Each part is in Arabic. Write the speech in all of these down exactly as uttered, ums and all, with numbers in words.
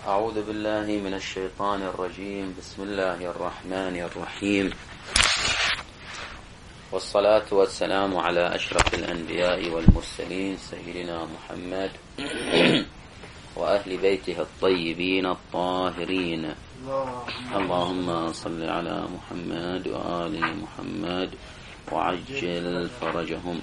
أعوذ بالله من الشيطان الرجيم. بسم الله الرحمن الرحيم، والصلاة والسلام على أشرف الأنبياء والمرسلين سيدنا محمد وأهل بيته الطيبين الطاهرين. اللهم صل على محمد وآل محمد وعجل فرجهم.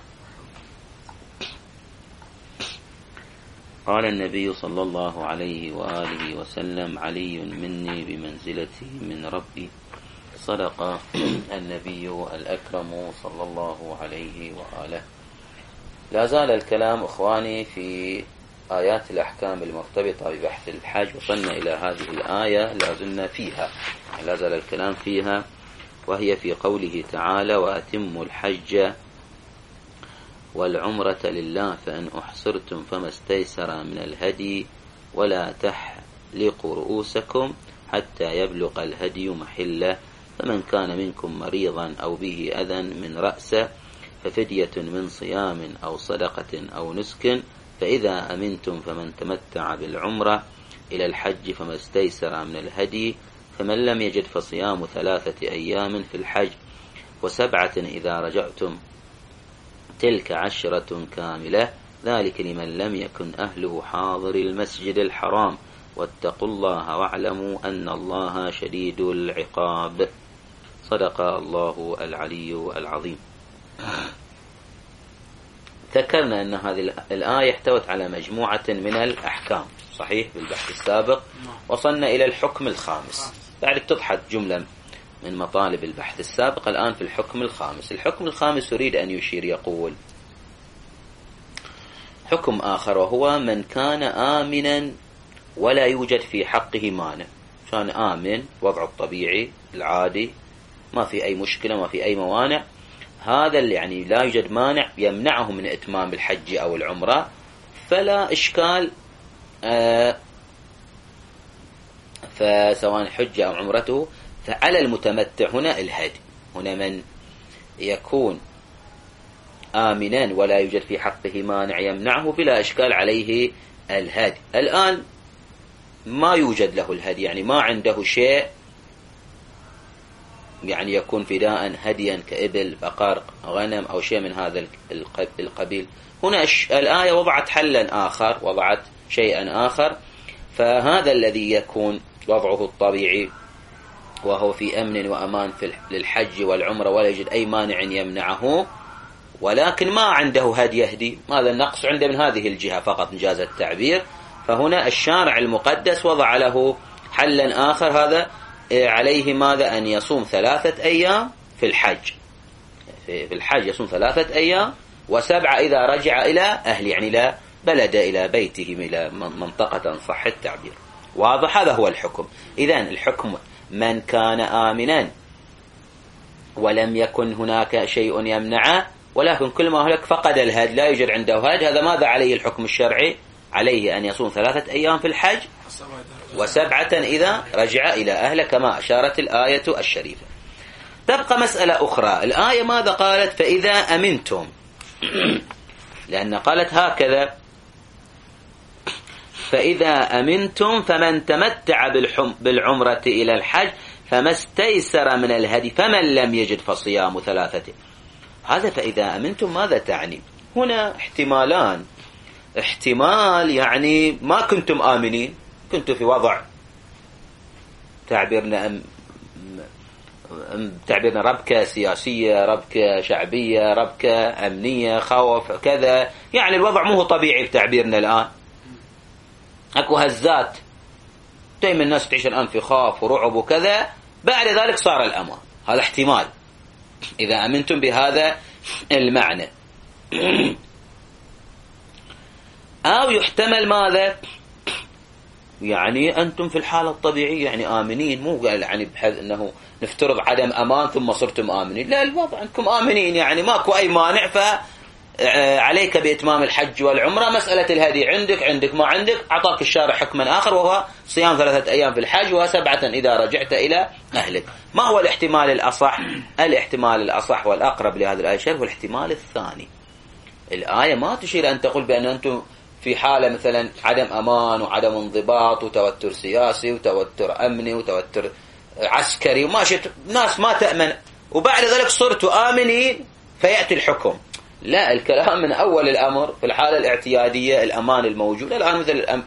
قال النبي صلى الله عليه وآله وسلم: علي مني بمنزلتي من ربي. صدق النبي الأكرم صلى الله عليه وآله. لا زال الكلام إخواني في آيات الأحكام المرتبطة ببحث الحج، وصلنا إلى هذه الآية لا زلنا فيها، لا زال الكلام فيها، وهي في قوله تعالى: وأتموا الحج والعمرة لله فإن أحصرتم فما استيسر من الهدي ولا تحلقوا رؤوسكم حتى يبلغ الهدي محله، فمن كان منكم مريضا أو به أذى من رأسه ففدية من صيام أو صدقة أو نسك، فإذا أمنتم فمن تمتع بالعمرة إلى الحج فما استيسر من الهدي، فمن لم يجد فصيام ثلاثة أيام في الحج وسبعة إذا رجعتم، تلك عشرة كاملة، ذلك لمن لم يكن أهله حاضر المسجد الحرام، واتقوا الله واعلموا أن الله شديد العقاب. صدق الله العلي العظيم. ذكرنا أن هذه الآية احتوت على مجموعة من الأحكام، صحيح؟ بالبحث السابق وصلنا إلى الحكم الخامس، بعد تضحت جملة من مطالب البحث السابق، الآن في الحكم الخامس. الحكم الخامس يريد أن يشير، يقول: حكم آخر، وهو من كان آمنا ولا يوجد في حقه مانع. كان آمن، وضعه الطبيعي العادي، ما في أي مشكلة، ما في أي موانع، هذا اللي يعني لا يوجد مانع يمنعه من إتمام الحج أو العمرة، فلا إشكال، آه فسواء حج أو عمرته، فعلى المتمتع هنا الهدي. هنا من يكون آمنا ولا يوجد في حقه مانع يمنعه، فلا إشكال عليه الهدي. الآن ما يوجد له الهدي، يعني ما عنده شيء يعني يكون فداء هديا كإبل، بقر، غنم أو شيء من هذا القبيل. هنا الآية وضعت حلا آخر، وضعت شيئا آخر، فهذا الذي يكون وضعه الطبيعي وهو في أمن وأمان في للحج والعمرة ولا يجد أي مانع يمنعه، ولكن ما عنده هدي يهدي، هذا النقص عنده من هذه الجهة فقط إنجاز التعبير. فهنا الشارع المقدس وضع له حلا آخر، هذا عليه ماذا؟ أن يصوم ثلاثة أيام في الحج، في الحج يصوم ثلاثة أيام، وسبعة إذا رجع إلى أهل، يعني لا بلد، إلى بيته، إلى منطقة صح التعبير. واضح؟ هذا هو الحكم. إذن الحكم من كان آمنا ولم يكن هناك شيء يمنعه، ولكن كل ما هلك فقد الهد، لا يوجد عنده هد، هذا ماذا عليه الحكم الشرعي؟ عليه أن يصوم ثلاثة أيام في الحج وسبعة إذا رجع إلى أهله، كما أشارت الآية الشريفة. تبقى مسألة أخرى، الآية ماذا قالت؟ فإذا أمنتم، لأن قالت هكذا: فإذا أمنتم فمن تمتع بالعمرة إلى الحج فما استيسر من الهدي فمن لم يجد فصيام ثلاثة. هذا فإذا أمنتم ماذا تعني؟ هنا احتمالان. احتمال يعني ما كنتم آمنين، كنتم في وضع تعبيرنا أم تعبيرنا ربكة سياسية، ربكة شعبية، ربكة أمنية، خوف كذا، يعني الوضع مو طبيعي بتعبيرنا الآن، اكو هزات، دائما الناس تعيش الآن في خوف ورعب وكذا، بعد ذلك صار الأمان. هذا احتمال إذا أمنتم بهذا المعنى. أو يحتمل ماذا؟ يعني أنتم في الحالة الطبيعية يعني آمنين، مو يعني بحيث أنه نفترض عدم أمان ثم صرتم آمنين، لا، الوضع أنكم آمنين، يعني ماكو أي مانع، فعليك بإتمام الحج والعمرة. مسألة الهدي عندك عندك ما عندك، أعطاك الشارع حكما آخر، وهو صيام ثلاثة أيام في الحج وسبعة إذا رجعت إلى أهلك. ما هو الاحتمال الأصح؟ الاحتمال الأصح والأقرب لهذا الآية هو الاحتمال الثاني. الآية ما تشير أن تقول بأن أنتم في حالة مثلا عدم أمان وعدم انضباط وتوتر سياسي وتوتر أمني وتوتر عسكري وما شئت، ناس ما تأمن، وبعد ذلك صرتوا آمنين فيأتي الحكم. لا، الكلام من أول الأمر. في الحالة الاعتيادية الأمان الموجود الآن، مثل الأم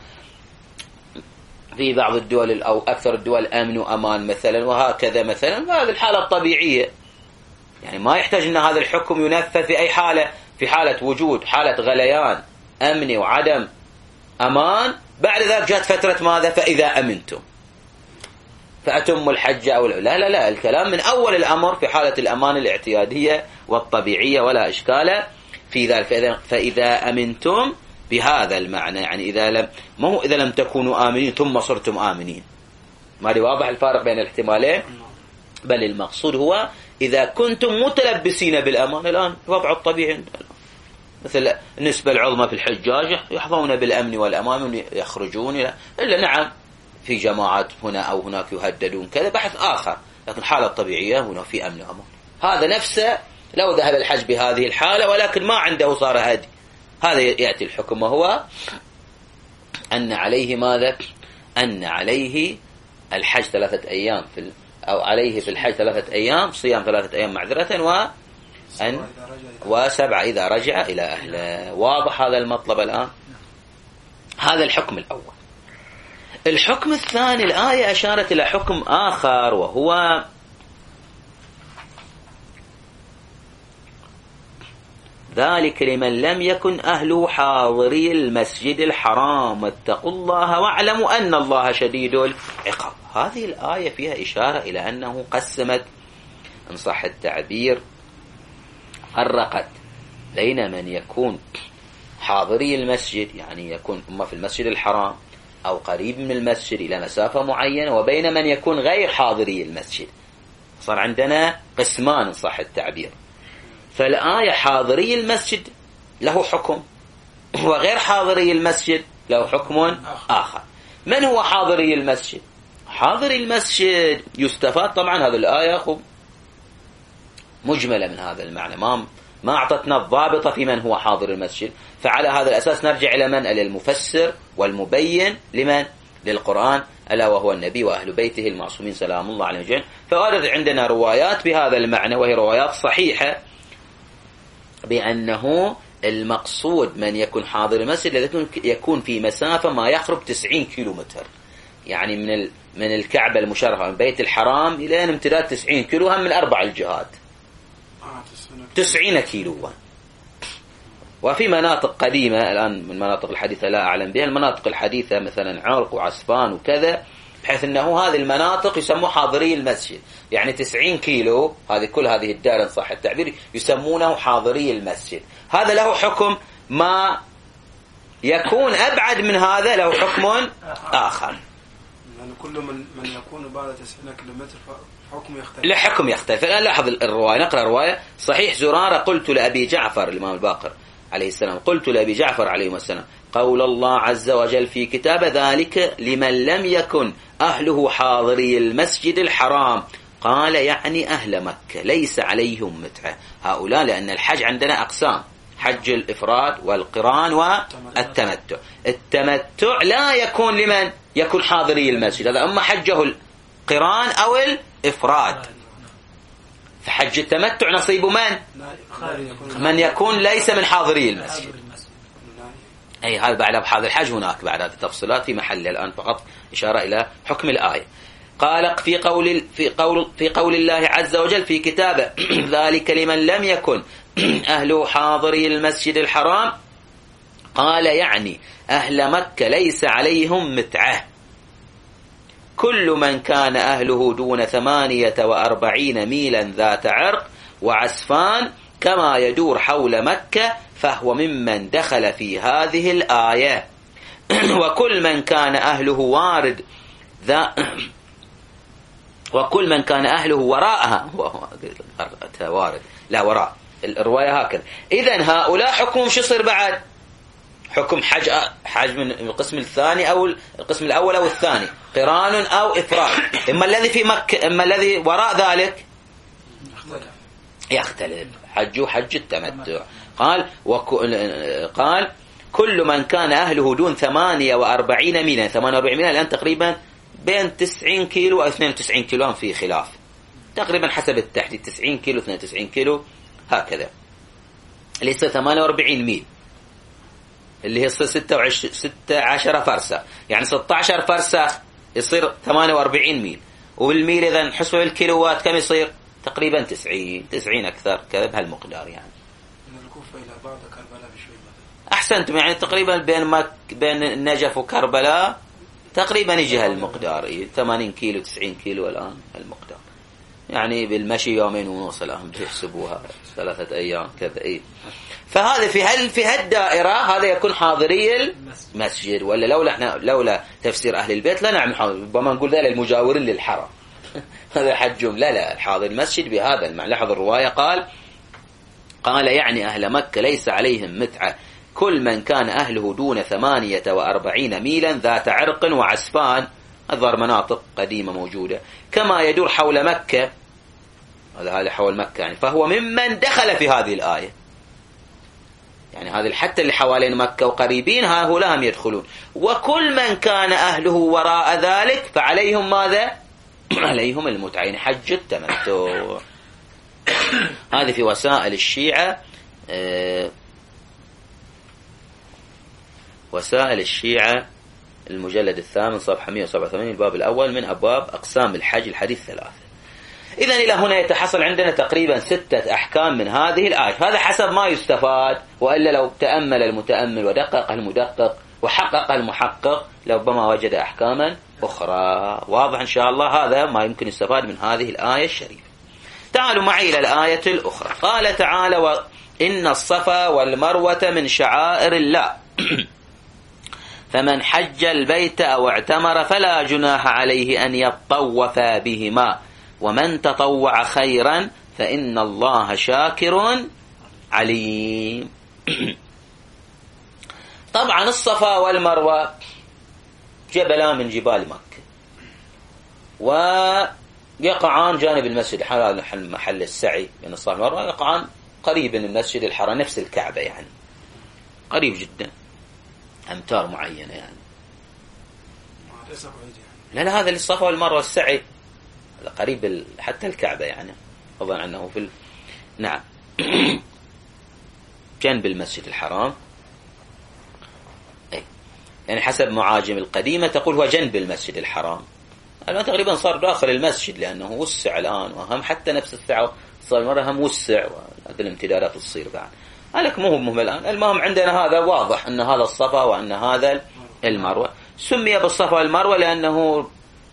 في بعض الدول أو أكثر الدول أمن وأمان مثلا، وهكذا مثلا، فهذه الحالة الطبيعية، يعني ما يحتاج أن هذا الحكم ينفذ في أي حالة. في حالة وجود حالة غليان أمني وعدم أمان، بعد ذلك جاءت فترة ماذا؟ فإذا أمنتم فأتم الحج أو لا لا لا الكلام من أول الأمر في حالة الأمان الاعتيادية والطبيعية، ولا إشكال في ذلك. فإذا, فإذا أمنتم بهذا المعنى، يعني إذا لم ما هو إذا لم تكونوا آمنين ثم صرتم آمنين، ما واضح الفارق بين الاحتمالين؟ بل المقصود هو إذا كنتم متلبسين بالأمان. الآن الوضع الطبيعي مثل النسبة العظمى في الحجاج يحظون بالأمن والأمان يخرجون، إلا نعم في جماعات هنا أو هناك يهددون كذا، بحث آخر، لكن حالة طبيعية هنا في أمن وأمان. هذا نفسه لو ذهب الحج بهذه الحالة ولكن ما عنده صار هدي، هذا يأتي الحكم، وهو أن عليه ماذا؟ أن عليه الحج ثلاثة أيام في أو عليه في الحج ثلاثة أيام، صيام ثلاثة أيام معذرة، و أن وسبعة إذا رجع إلى أهله. واضح هذا المطلب الآن؟ هذا الحكم الأول. الحكم الثاني، الآية أشارت إلى حكم آخر، وهو ذلك لمن لم يكن أهله حاضري المسجد الحرام واتقوا الله واعلموا أن الله شديد العقاب. هذه الآية فيها إشارة إلى أنه قسمت، إن صح التعبير، فرقت بين من يكون حاضري المسجد، يعني يكون إما في المسجد الحرام أو قريب من المسجد إلى مسافة معينة، وبين من يكون غير حاضري المسجد. صار عندنا قسمان إن صح التعبير. فالآية حاضري المسجد له حكم، وغير حاضري المسجد له حكم آخر. من هو حاضري المسجد؟ حاضري المسجد يستفاد طبعا هذه الآية مجملة من هذا المعنى، ما ما أعطتنا الضابطة في من هو حاضر المسجد. فعلى هذا الأساس نرجع إلى من؟ إلى المفسر والمبين لمن؟ للقرآن، ألا وهو النبي وأهل بيته المعصومين سلام الله عليهم أجمعين. فورد عندنا روايات بهذا المعنى، وهي روايات صحيحة، بأنه المقصود من يكون حاضر المسجد الذي يكون في مسافة ما يقرب تسعين كيلومتر، يعني من من الكعبة المشرفة من بيت الحرام إلى امتداد تسعين كيلو، هم من أربع الجهات تسعين كيلو. وفي مناطق قديمة الآن من المناطق الحديثة لا أعلم بها، المناطق الحديثة مثلا عرق وعسفان وكذا، بحيث أنه هذه المناطق يسموه حاضري المسجد، يعني تسعين كيلو، هذه كل هذه الدائرة صح التعبير يسمونه حاضري المسجد. هذا له حكم، ما يكون أبعد من هذا له حكم آخر. يعني كل من من يكون بعد تسعين كيلومتر حكم يختلف. لا حكم يختلف. الآن لاحظ الرواية، نقرأ رواية صحيح زرارة: قلت لأبي جعفر الإمام الباقر عليه السلام، قلت لأبي جعفر عليه السلام: قول الله عز وجل في كتاب ذلك لمن لم يكن أهله حاضري المسجد الحرام، قال يعني أهل مكة ليس عليهم متعة. هؤلاء لأن الحج عندنا أقسام: حج الإفراد والقران والتمتع. التمتع لا يكون لمن يكون حاضري المسجد، هذا أما حجه القران أو الإفراد. فحج التمتع نصيب من؟ من يكون ليس من حاضري المسجد. أي هذا بعد أبحاث الحج هناك بعد هذه التفصيلات في محل، الآن فقط إشارة إلى حكم الآية. قال في قول في قول في قول الله عز وجل في كتابه ذلك لمن لم يكن أهله حاضري المسجد الحرام، قال يعني أهل مكة ليس عليهم متعة، كل من كان أهله دون ثمانية وأربعين ميلا ذات عرق وعسفان كما يدور حول مكة فهو ممن دخل في هذه الآية. وكل من كان أهله وارد ذا وكل من كان أهله وراءها وارد لا وراء الرواية هكذا. إذن هؤلاء حكمهم شو يصير بعد؟ حكم حج حج من القسم الثاني أو القسم الأول أو الثاني، قران أو إفراد. إما الذي في مكة إما الذي وراء ذلك يختلف. حج حج التمتع. قال وك... قال كل من كان أهله دون ثمانية وأربعين ميلا. ثمانية وأربعين ميلا الآن تقريبا بين تسعين كيلو و اثنين وتسعين كيلو في خلاف تقريبا حسب التحديد، تسعين كيلو اثنين وتسعين كيلو هكذا، اللي يصير ثمانية وأربعين ميل اللي هي يصير ستة عشر فرسخ، يعني ستة عشر فرسخ يصير ثمانية وأربعين ميل، وبالميل إذا نحسبه الكيلوات كم يصير؟ تقريبا تسعين تسعين أكثر كذا بهالمقدار. يعني من الكوفة إلى بعض كربلاء بشوي مثلا. أحسنتم، يعني تقريبا بين مك بين النجف وكربلاء تقريبا يجي هالمقدار، ثمانين كيلو تسعين كيلو الآن المقدار، يعني بالمشي يومين ونص الآن بيحسبوها ثلاثة أيام كذا. إيه فهذا في هل في هالدائرة هذا يكون حاضري المسجد، ولا لولا احنا لولا تفسير أهل البيت لا نعم حاضر، ربما نقول ذلك المجاورين للحرم هذا حجهم، لا لا الحاضر المسجد بهذا المعنى. لاحظ الرواية قال قال يعني أهل مكة ليس عليهم متعة كل من كان أهله دون ثمانية وأربعين ميلا ذات عرق وعسفان، أظهر مناطق قديمة موجودة كما يدور حول مكة، هذا هذا حول مكة يعني، فهو ممن دخل في هذه الآية، يعني هذه حتى اللي حوالين مكة وقريبين هؤلاء هم يدخلون. وكل من كان أهله وراء ذلك فعليهم ماذا؟ عليهم المتعة، يعني حج التمتع. هذه في وسائل الشيعة، أه وسائل الشيعة المجلد الثامن صفحة مئة وسبعة وثمانين الباب الأول من أبواب أقسام الحج الحديث ثلاثة. إذن إلى هنا يتحصل عندنا تقريبا ستة أحكام من هذه الآية، هذا حسب ما يستفاد، وإلا لو تأمل المتأمل ودقق المدقق وحقق المحقق لربما وجد أحكاما أخرى. واضح إن شاء الله هذا ما يمكن يستفاد من هذه الآية الشريفة. تعالوا معي إلى الآية الأخرى. قال تعالى وإن الصفا والمروة من شعائر الله فمن حج البيت أو اعتمر فلا جناح عليه أن يطوف بهما ومن تطوع خيرا فإن الله شاكر عليم. طبعا الصفا والمروة جبلان من جبال مكة ويقعان جانب المسجد الحرام، محل السعي بين الصفا والمروة، يقعان قريب من المسجد الحرام نفس الكعبة، يعني قريب جدا أمتار معينة يعني. لا لا هذا للصفا والمروة السعي قريب حتى الكعبة، يعني أظن أنه في ال... نعم جنب المسجد الحرام، أي يعني حسب معاجم القديمة تقول هو جنب المسجد الحرام، الآن تقريبا صار داخل المسجد لأنه وسع الآن، وهم حتى نفس الساعة صار مرة هم وسع وهذه الامتدادات تصير بعد. قالك مو مهم الآن، المهم عندنا هذا واضح أن هذا الصفا وأن هذا المروة. سمي بالصفا والمروة لأنه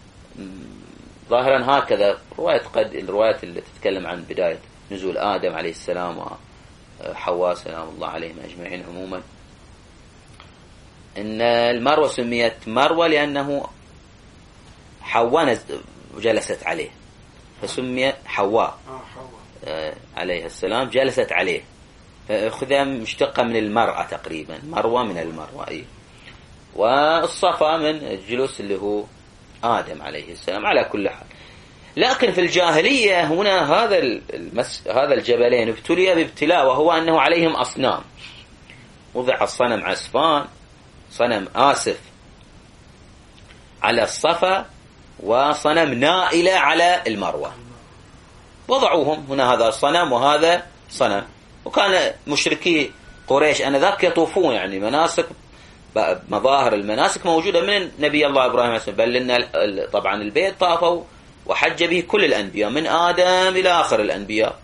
ظاهرا هكذا رواية قد الروايات اللي تتكلم عن بداية نزول آدم عليه السلام وحواء سلام الله عليهم أجمعين عموما، إن المروة سميت مروة لأنه حواء جلست عليه فسمي حواء عليه السلام جلست عليه، فأخذها مشتقة من المرأة تقريبا، مروة من المروة أي. والصفا من الجلوس اللي هو آدم عليه السلام. على كل حال لكن في الجاهلية هنا هذا المس... هذا الجبلين ابتلي بابتلاء، وهو أنه عليهم أصنام، وضع الصنم عسفان صنم آسف على الصفا وصنم نائلة على المروة، وضعوهم هنا هذا صنم وهذا صنم. وكان مشركي قريش أنذاك يطوفون يعني مناسك، مظاهر المناسك موجودة من نبي الله إبراهيم عليه السلام، بل إن طبعا البيت طافوا وحج به كل الأنبياء من آدم إلى آخر الأنبياء.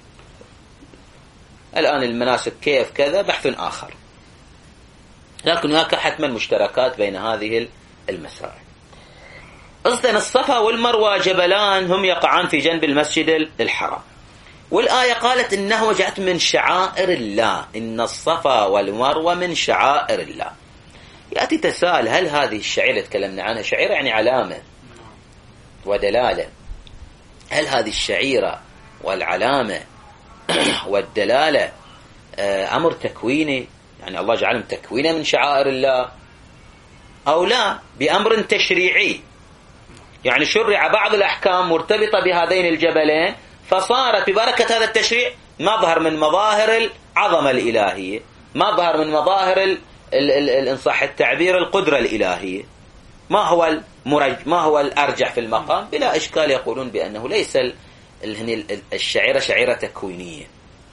الآن المناسك كيف كذا بحث آخر، لكن هناك حتما مشتركات بين هذه المسائل. أصلا الصفا والمروة جبلان هم يقعان في جنب المسجد الحرام، والآية قالت إنه جاءت من شعائر الله، إن الصفا والمروة من شعائر الله. يأتي تساءل هل هذه الشعيرة تكلمنا عنها، شعيرة يعني علامة ودلالة، هل هذه الشعيرة والعلامة والدلالة أمر تكويني، يعني الله جعلهم تكوينا من شعائر الله، أو لا بأمر تشريعي، يعني شرع بعض الأحكام مرتبطة بهذين الجبلين فصارت ببركة هذا التشريع مظهر من مظاهر العظمة الإلهية، مظهر من مظاهر إن صح التعبير القدرة الإلهية. ما هو المرج ما هو الأرجح في المقام؟ بلا إشكال يقولون بأنه ليس الشعيرة شعيرة تكوينية،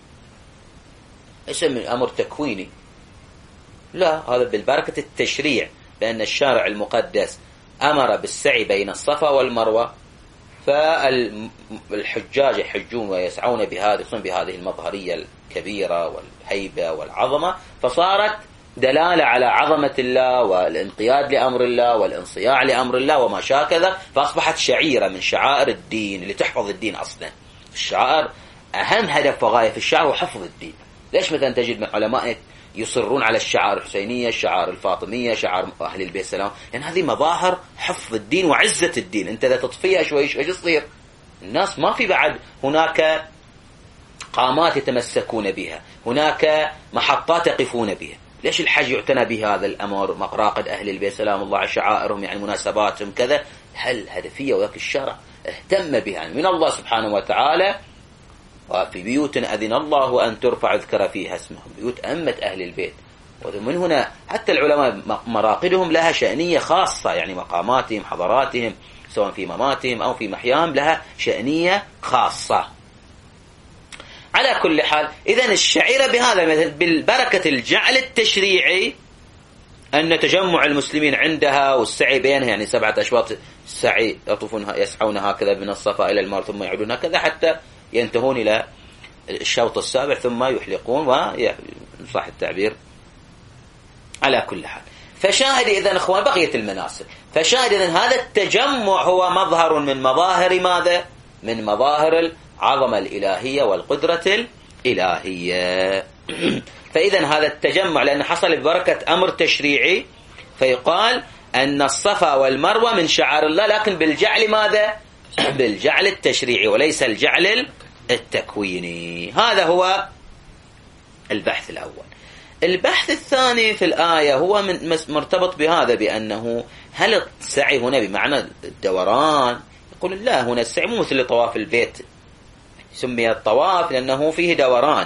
ليس من أمر تكويني، لا، هذا بالبركة التشريع، بأن الشارع المقدس أمر بالسعي بين الصفا والمروة، فالحجاج يحجون ويسعون بهذه بهذه المظهرية الكبيرة والهيبة والعظمة، فصارت دلالة على عظمة الله والانقياد لأمر الله والانصياع لأمر الله وما شاكذا، فأصبحت شعيرة من شعائر الدين اللي تحفظ الدين. أصلا الشعائر أهم هدف وغاية في الشعائر هو حفظ الدين. ليش مثلا تجد من علماء يصرون على الشعائر الحسينية، الشعائر الفاطمية، شعائر أهل البيت السلام؟ لأن يعني هذه مظاهر حفظ الدين وعزة الدين. أنت إذا تطفيها شوي شوي يصير الناس ما في بعد هناك قامات يتمسكون بها، هناك محطات يقفون بها. ليش الحج يعتنى بهذا الأمر؟ مقراقد أهل البيت سلام الله على شعائرهم، يعني مناسباتهم كذا، هل هدفية وذاك الشرع اهتم بها يعني من الله سبحانه وتعالى. وفي بيوت أذن الله أن ترفع اذكر فيها اسمهم، بيوت أمة أهل البيت. ومن هنا حتى العلماء مراقدهم لها شأنية خاصة، يعني مقاماتهم حضراتهم سواء في مماتهم أو في محياهم لها شأنية خاصة. على كل حال، إذن الشعيرة بهذا المثل بالبركة الجعل التشريعي أن تجمع المسلمين عندها والسعي بينها، يعني سبعة أشواط السعي يطوفون يسعون هكذا من الصفا إلى المروة ثم يعودون هكذا حتى ينتهون إلى الشوط السابع ثم يحلقون وصح التعبير. على كل حال، فشاهد إذن أخوان بقية المناسك، فشاهد إذن هذا التجمع هو مظهر من مظاهر ماذا؟ من مظاهر العظمة الإلهية والقدرة الإلهية. فإذن هذا التجمع لأن حصل ببركة أمر تشريعي، فيقال أن الصفا والمروة من شعائر الله، لكن بالجعل ماذا؟ بالجعل التشريعي وليس الجعل التكويني. هذا هو البحث الأول. البحث الثاني في الآية هو من مرتبط بهذا، بأنه هل السعي هنا بمعنى الدوران؟ يقول لا، هنا السعي مو مثل طواف البيت، سمي الطواف لأنه فيه دوران.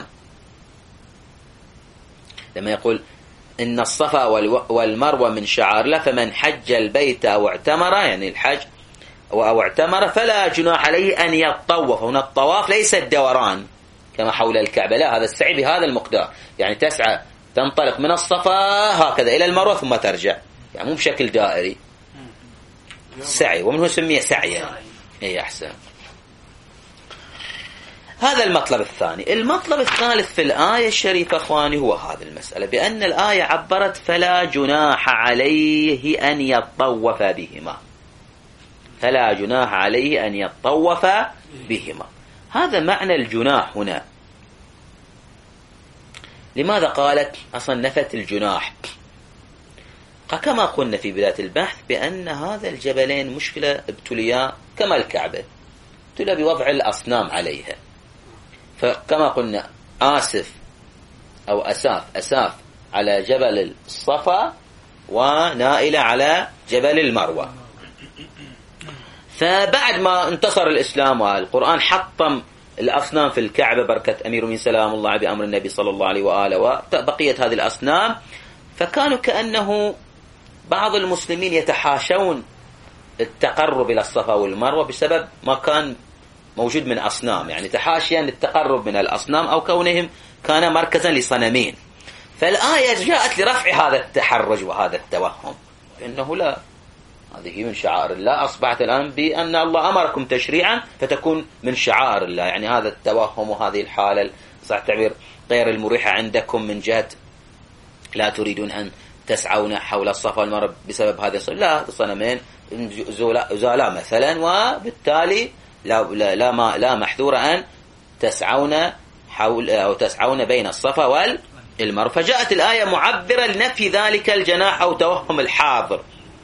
لما يقول إن الصفا والمروة من شعائر الله فمن حج البيت أو اعتمر، يعني الحج أو اعتمر فلا جناح عليه أن يطوف. هنا الطواف ليس الدوران كما حول الكعبة، لا، هذا السعي بهذا المقدار، يعني تسعى تنطلق من الصفا هكذا إلى المروة ثم ترجع، يعني مو بشكل دائري، سعي، ومنه سميه سعيا. إيه أحسن. هذا المطلب الثاني. المطلب الثالث في الآية الشريفة أخواني هو هذا المسألة، بأن الآية عبرت فلا جناح عليه أن يطوف بهما، فلا جناح عليه أن يطوف بهما. هذا معنى الجناح هنا. لماذا قالت أصلا نفت الجناح؟ كما قلنا في بداية البحث بأن هذا الجبلين مشكلة ابتليا كما الكعبة، ابتلى بوضع الأصنام عليها. فكما قلنا آسف أو أساف أساف على جبل الصفا ونائلة على جبل المروة. فبعد ما انتصر الإسلام والقرآن حطم الأصنام في الكعبة بركة أمير من سلام الله بأمر النبي صلى الله عليه وآله، وبقيت هذه الأصنام، فكانوا كأنه بعض المسلمين يتحاشون التقرب إلى الصفا والمروة بسبب ما كان موجود من أصنام، يعني تحاشيا للتقرب من الأصنام أو كونهم كان مركزا لصنمين. فالآية جاءت لرفع هذا التحرج وهذا التوهم، إنه لا، هذه من شعائر الله، أصبحت الآن بأن الله أمركم تشريعا فتكون من شعائر الله. يعني هذا التوهم وهذه الحالة صح التعبير غير المريحة عندكم من جهة لا تريدون أن تسعون حول الصفا والمروة بسبب هذه الصنمين، لا، الصنمين زالا مثلا، وبالتالي لا لا لا, ما لا محذور أن تسعون حول أو تسعون بين الصفا والمروة. فجاءت الآية معبرة لنفي ذلك الجناح أو توهم الحاضر.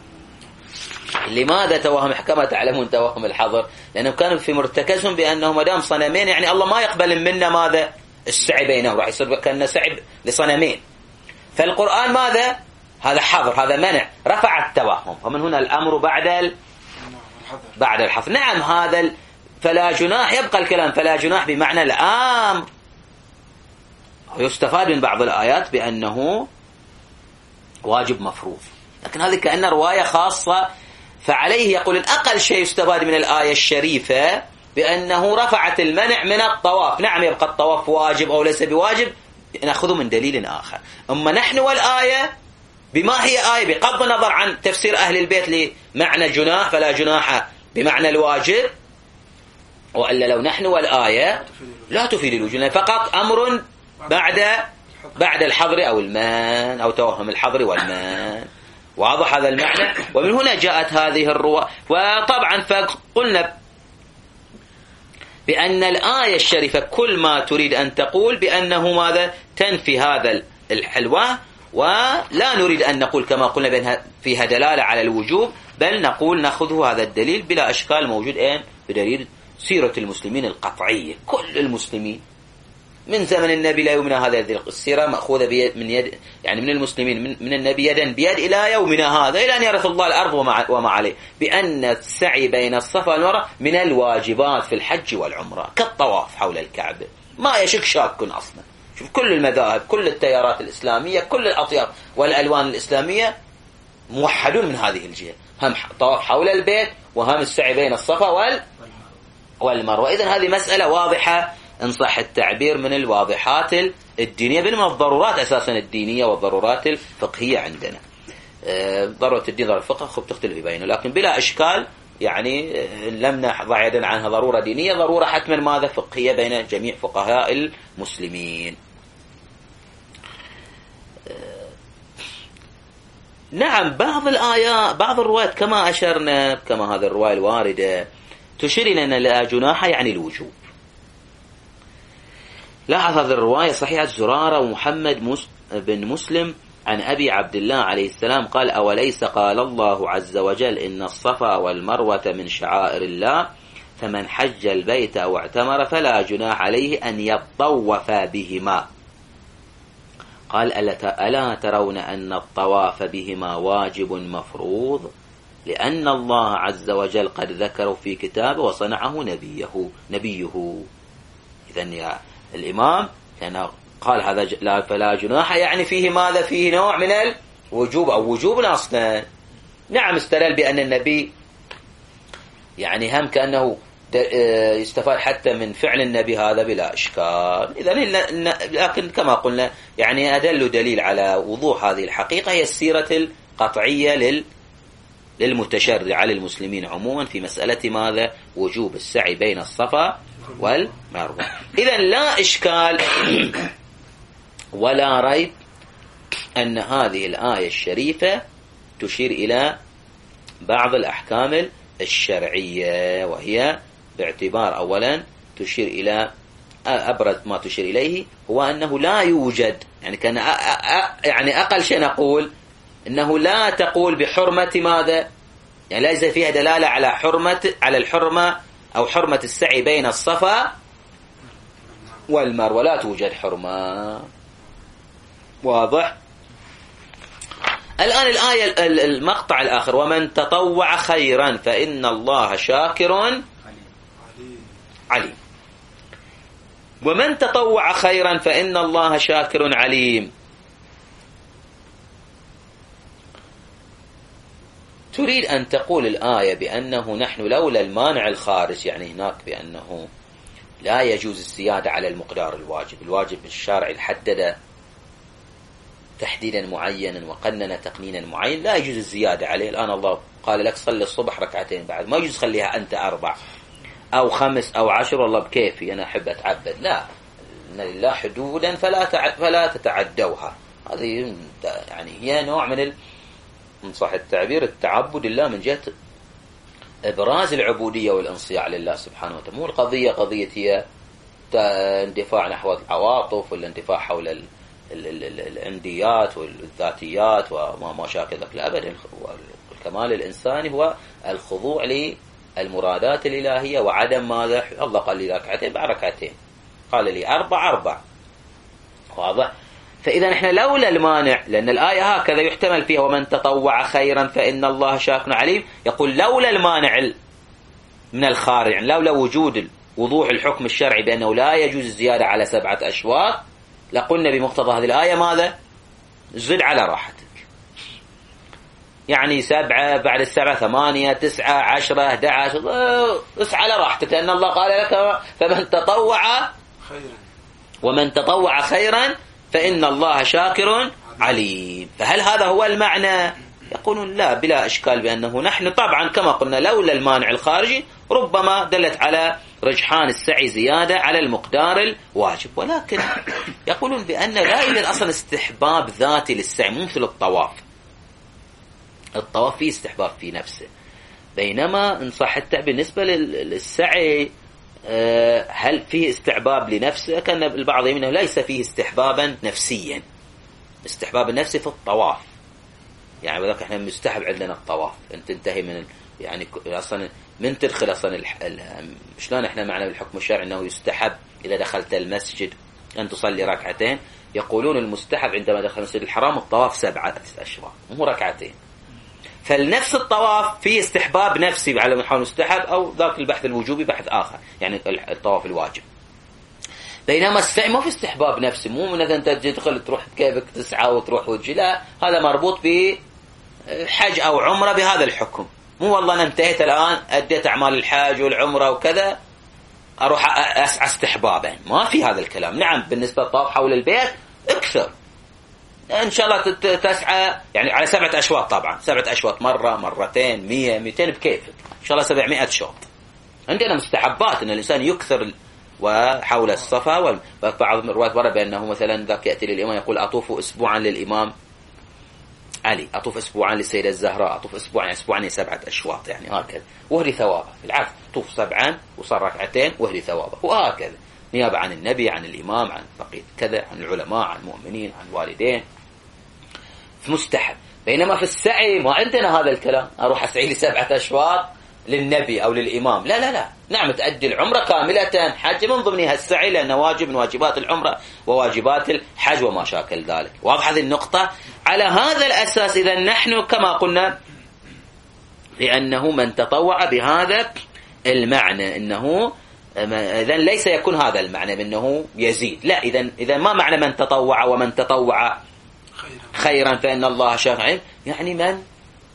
لماذا توهم؟ كما تعلمون توهم الحظر، لأنهم كانوا في مرتكزهم بأنه مدام صنمين يعني الله ما يقبل منا ماذا؟ السعي بينهم، راح يصير كأنه سعي لصنمين. فالقرآن ماذا؟ هذا حظر، هذا منع، رفع التوهم. ومن هنا الأمر بعد ال... بعد الحظر. نعم، هذا ال... فلا جناح، يبقى الكلام فلا جناح بمعنى الأمر. ويستفاد من بعض الآيات بأنه واجب مفروض، لكن هذه كأنها رواية خاصة. فعليه يقول الأقل شيء يستفاد من الآية الشريفة بأنه رفعت المنع من الطواف. نعم يبقى الطواف واجب أو ليس بواجب نأخذه من دليل آخر. أما نحن والآية بما هي آية بغض النظر عن تفسير أهل البيت لمعنى الجناح فلا جناح بمعنى الواجب، وإلا لو نحن والآية لا تفيد الوجوب، فقط أمر بعد بعد الحظر أو المان أو توهم الحظر والمان. واضح هذا المعنى؟ ومن هنا جاءت هذه الرواية. وطبعا فقلنا بأن الآية الشريفة كل ما تريد أن تقول بأنه ماذا تنفي هذا الحلوة، ولا نريد أن نقول كما قلنا بأنها فيها دلالة على الوجوب، بل نقول نأخذه هذا الدليل بلا إشكال موجود أين بدليل سيرة المسلمين القطعية. كل المسلمين من زمن النبي لا يومنا هذا السيرة مأخوذة بيد من يد يعني من المسلمين من, من النبي يدا بيد إلى يومنا هذا إلى أن يرث الله الأرض وما, وما عليه، بأن السعي بين الصفا والمروة من الواجبات في الحج والعمرة كالطواف حول الكعبة. ما يشك شاك أصلا. شوف كل المذاهب كل التيارات الإسلامية كل الأطياف والألوان الإسلامية موحدون من هذه الجهة، هم طواف حول البيت وهم السعي بين الصفا وال والمروة. إذن هذه مسألة واضحة إن صح التعبير من الواضحات الدينية، بل من الضرورات أساسا الدينية والضرورات الفقهية عندنا. ضرورة الدين ضرورة الفقه خب تختلف بينه، لكن بلا إشكال يعني لم نضع يدا عنها ضرورة دينية، ضرورة حتما ماذا فقهية بين جميع فقهاء المسلمين. نعم بعض الآيات بعض الروايات كما أشرنا كما هذه الرواية الواردة تشير إلى أن لا جناح يعني الوجوب. لاحظ هذه الرواية صحيحة زرارة ومحمد بن مسلم عن أبي عبد الله عليه السلام قال: أوليس قال الله عز وجل إن الصفا والمروة من شعائر الله فمن حج البيت أو اعتمر فلا جناح عليه أن يطوف بهما. قال: ألا ترون أن الطواف بهما واجب مفروض لأن الله عز وجل قد ذكره في كتابه وصنعه نبيه نبيه. إذن يا الإمام كان قال هذا لا فلا جناح يعني فيه ماذا؟ فيه نوع من الوجوب أو وجوب أصلا. نعم استدل بأن النبي يعني هم كأنه يستفاد حتى من فعل النبي هذا بلا إشكال. إذن لكن كما قلنا يعني أدل دليل على وضوح هذه الحقيقة هي السيرة القطعية لل للمتشرع للمسلمين عموما في مسألة ماذا؟ وجوب السعي بين الصفا والمروة. إذن لا إشكال ولا ريب أن هذه الآية الشريفة تشير إلى بعض الأحكام الشرعية، وهي باعتبار أولا تشير إلى أبرز ما تشير إليه هو أنه لا يوجد يعني كان يعني أقل شيء نقول أنه لا تقول بحرمة ماذا؟ يعني ليس فيها دلالة على حرمة على الحرمة أو حرمة السعي بين الصفا والمروة، لا توجد حرمة. واضح؟ الآن الآية المقطع الآخر: ومن تطوع خيرا فإن الله شاكر عليم. ومن تطوع خيرا فإن الله شاكر عليم. تريد أن تقول الآية بأنه نحن لولا المانع الخارج يعني هناك بأنه لا يجوز الزيادة على المقدار الواجب، الواجب الشارع الحدد تحديدا معينا وقنن تقنينا معين لا يجوز الزيادة عليه. الآن الله قال لك صلي الصبح ركعتين بعد، ما يجوز خليها أنت أربع أو خمس أو عشر والله بكيفي أنا أحب أتعبد، لا، إن لله حدودا فلا فلا تتعدوها. هذه يعني هي نوع من ال من صح التعبير التعبد لله من جهة إبراز العبودية والانصياع لله سبحانه وتعالى. مو القضية قضية هي اندفاع نحو العواطف ولا اندفاع حول ال ال ال العنديات والذاتيات وما ما شاكل ذلك، لا أبدا. الكمال الإنساني هو الخضوع للمرادات الإلهية وعدم ماذا؟ الله قال لي ركعتين بعد ركعتين، قال لي أربع أربع. واضح؟ فإذا إحنا لولا المانع، لأن الآية هكذا يحتمل فيها ومن تطوع خيرا فإن الله شاكر عليم، يقول لولا المانع من الخارج يعني لولا وجود وضوح الحكم الشرعي بأنه لا يجوز الزيادة على سبعة أشواط لقلنا بمقتضى هذه الآية ماذا؟ زد على راحتك. يعني سبعة، بعد السبعة ثمانية، تسعة، عشرة، أحد عشر، اسعى على راحتك، لأن الله قال لك فمن تطوع خيرا ومن تطوع خيرا فإن الله شاكر عليم. فهل هذا هو المعنى؟ يقولون لا، بلا إشكال، بأنه نحن طبعا كما قلنا لولا المانع الخارجي ربما دلت على رجحان السعي زيادة على المقدار الواجب، ولكن يقولون بأن لا يوجد أصلا استحباب ذاتي للسعي، مو مثل الطواف. الطواف فيه استحباب في نفسه، بينما إن صح التعبير بالنسبة للسعي هل فيه استحباب لنفسه؟ كان البعض منه ليس فيه استحبابا نفسيا. استحباب النفسي في الطواف، يعني وذلك احنا مستحب عندنا الطواف، انت تنتهي من يعني اصلا من تدخل اصلا الح... شلون احنا معنا بالحكم الشرعي انه يستحب اذا دخلت المسجد ان تصلي ركعتين. يقولون المستحب عندما دخل المسجد الحرام الطواف سبعة اشواط مو ركعتين. فالنفس الطواف فيه استحباب نفسي على محل مستحب، او ذاك البحث الوجوبي بحث اخر، يعني الطواف الواجب. بينما السعي ما في استحباب نفسي، مو من انت تدخل تروح كيفك تسعى وتروح وتجي، لا، هذا مربوط بحج او عمره بهذا الحكم. مو والله انا انتهيت الان اديت اعمال الحج والعمره وكذا اروح اسعى استحبابا، ما في هذا الكلام. نعم بالنسبه للطواف حول البيت اكثر ان شاء الله تسعى يعني على سبعة اشواط، طبعا سبعة اشواط مرة مرتين مية مئتين بكيفك، ان شاء الله سبعمائة شوط. عندنا مستحبات ان الانسان يكثر وحول الصفا، وبعض الروايات ورد بانه مثلا ذاك ياتي للامام يقول اطوف اسبوعا للامام علي، اطوف اسبوعا للسيده الزهراء، اطوف اسبوعا اسبوعا سبعة اشواط، يعني هكذا، وهري ثوابه. بالعكس طوف سبعا وصار ركعتين وهري ثوابه، وهكذا نيابه عن النبي، عن الامام، عن فقيه كذا، عن العلماء، عن المؤمنين، عن الوالدين، في مستحب. بينما في السعي ما عندنا هذا الكلام، اروح اسعي لي سبعة اشواط للنبي او للامام، لا لا لا. نعم تؤدي العمره كامله، حج من ضمنها السعي لانه واجب من واجبات العمره وواجبات الحج وما شاكل ذلك. واضح هذه النقطه؟ على هذا الاساس اذا نحن كما قلنا لانه من تطوع بهذا المعنى انه اذا ليس يكون هذا المعنى بانه يزيد، لا. اذا اذا ما معنى من تطوع ومن تطوع خيرا فإن الله شاكر عليم؟ يعني من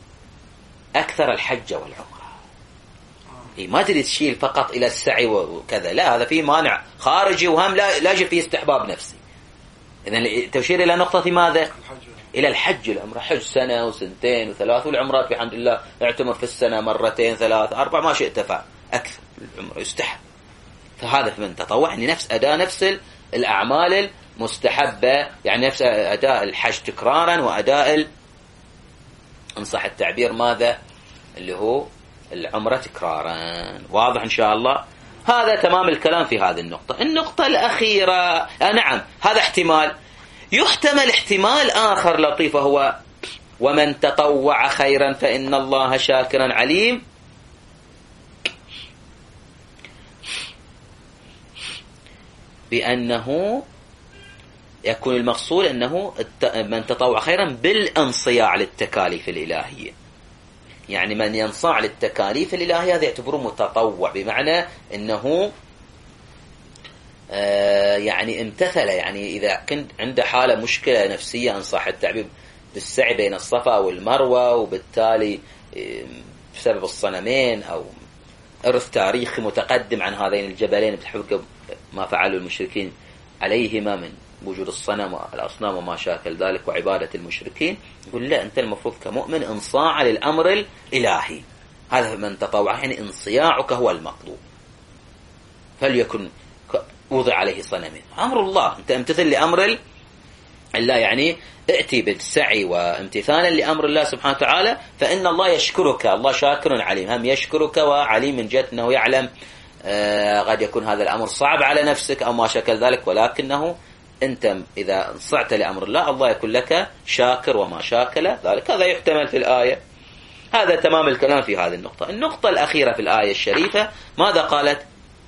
أكثر الحج والعمرة. إيه ما تريد تشيل فقط إلى السعي وكذا، لا، هذا فيه مانع خارجي وهم لا لا يجب فيه استحباب نفسي. إذن تشير إلى نقطة ماذا؟ إلى الحج والعمرة، حج سنة وسنتين وثلاث، والعمرات بحمد الله اعتمر في السنة مرتين ثلاث أربع ما شئت فعل، أكثر العمرة يستحب. فهذا من تطوع يعني نفس أداء نفس الأعمال مستحبة، يعني نفس أداء الحج تكرارا وأداء إن صح التعبير ماذا اللي هو العمرة تكرارا. واضح إن شاء الله؟ هذا تمام الكلام في هذه النقطة. النقطة الأخيرة آه نعم هذا احتمال، يحتمل احتمال آخر لطيف، هو ومن تطوع خيرا فإن الله شاكرا عليم. بأنه يكون المقصود أنه من تطوع خيرا بالانصياع للتكاليف الإلهية، يعني من ينصاع للتكاليف الإلهية هذا يعتبره متطوع، بمعنى أنه آه يعني امتثل، يعني إذا كنت عنده حالة مشكلة نفسية إن صح التعبير بالسعي بين الصفا والمروة، وبالتالي بسبب الصنمين أو إرث تاريخي متقدم عن هذين الجبلين بحكم ما فعلوا المشركين عليهما من وجود الصنم والأصنام وما شاكل ذلك وعبادة المشركين، يقول لا، أنت المفروض كمؤمن انصاع للأمر الإلهي. هذا من تطوع، يعني انصياعك هو المطلوب. فليكن وضع عليه صنمين، أمر الله، أنت امتثل لأمر الله، يعني ائتي بالسعي وامتثالا لأمر الله سبحانه وتعالى، فإن الله يشكرك، الله شاكر عليم، هم يشكرك وعليم من جهة أنه يعلم آه قد يكون هذا الأمر صعب على نفسك أو ما شكل ذلك، ولكنه أنت إذا انصعت لأمر الله الله يكون لك شاكر وما شاكل ذلك. هذا يحتمل في الآية. هذا تمام الكلام في هذه النقطة. النقطة الأخيرة في الآية الشريفة ماذا قالت؟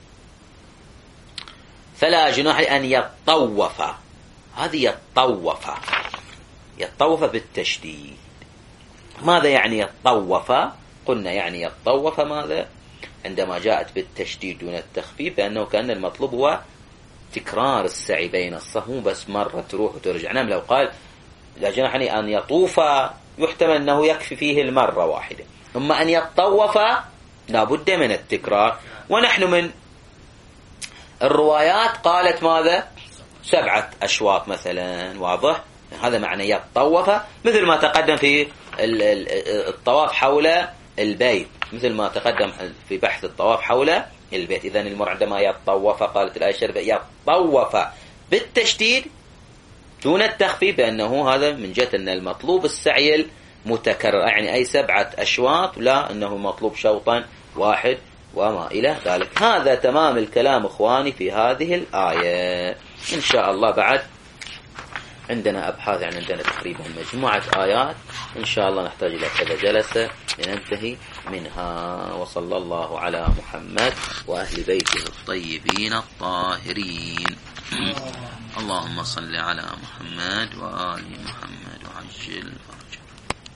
فلا جناح أن يطوف. هذه يطوف، يطوف بالتشديد. ماذا يعني يطوف؟ قلنا يعني يطوف ماذا عندما جاءت بالتشديد دون التخفيف، لأنه كان المطلوب هو تكرار السعي بين الصفا، بس مرة تروح وترجع. نعم لو قال لا جناح أن يطوف يحتمل أنه يكفي فيه المرة واحدة. أما أن يتطوف لا بد من التكرار. ونحن من الروايات قالت ماذا؟ سبعة أشواط مثلا، واضح؟ هذا معنى يتطوف، مثل ما تقدم في الطواف حول البيت، مثل ما تقدم في بحث الطواف حول البيت. إذن المرء عندما يتطوف، قالت الآية الشريفة يتطوف بالتشديد دون التخفيف، بأنه هذا من جهة أن المطلوب السعي المتكرر، يعني أي سبعة أشواط، لا أنه مطلوب شوطا واحد وما إلى ذلك. هذا تمام الكلام إخواني في هذه الآية. إن شاء الله بعد عندنا أبحاث، يعني عندنا تقريبا مجموعة آيات إن شاء الله نحتاج إلى كذا جلسة لننتهي منها. وصلى الله على محمد وأهل بيته الطيبين الطاهرين. اللهم صل على محمد وآل محمد وعجل